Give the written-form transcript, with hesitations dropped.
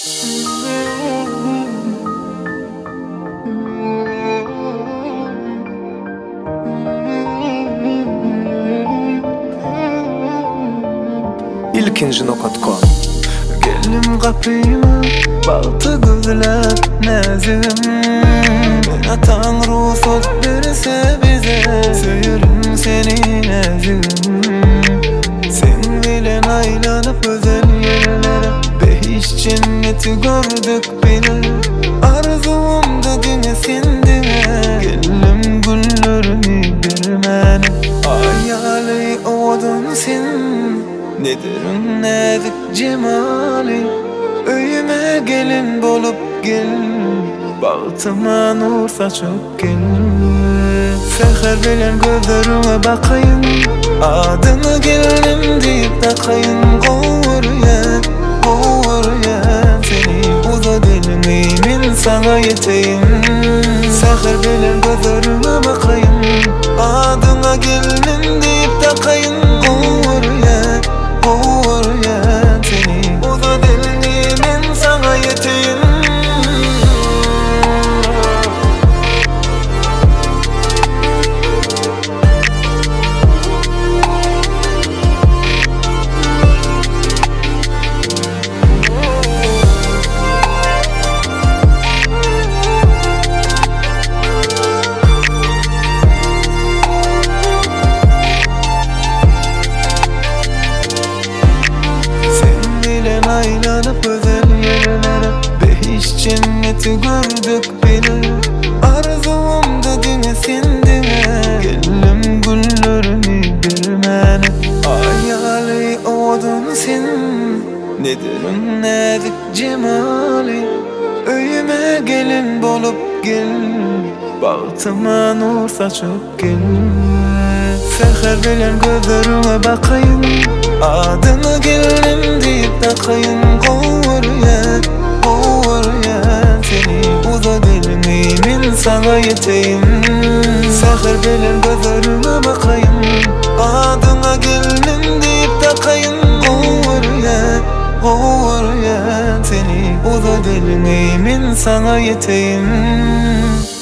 ilkinji.com Gelim kapıyma baktı gözler nazım. Bana Tanrı söz verirse bize söylerim seni nazım. Sen bilen aylanıp özel yerlere behiş cenneti gördük bile. Arzumda güne sendine gelim güllerimi görmene. Hayali oldun sen nedirin nazik cemali. Öyüme gelin bolup gel, bağıtıma nur saçıp gel. Seher bilen gözlerime bakayım, adını geldim deyip takayım. Kovuryan, kovuryan seni uza dilimi min sana yeteyim. Seher bilen gözlerime bakayım, adına geldim deyip takayım. Kovuryan, kovuryan seni uza dilimi min sana yeteyim. Aylanıp özel yerlere behiş cenneti gördük bile. Arzumda güne sendine gelim güllerimi görmene. Hayali oldun sen nedirin nazik cemali. Öyüme gelin bolup gel, bağıtıma nur saçıp gel. Seher bilen gözlerime bakayım, adını geldim deyip takayım. Kovuryan, kovuryan seni uza dilimi min sana yeteyim. Seher bilen gözlerime bakayım, adına geldim deyip takayım. Kovuryan, kovuryan seni uza dilimi min sana yeteyim.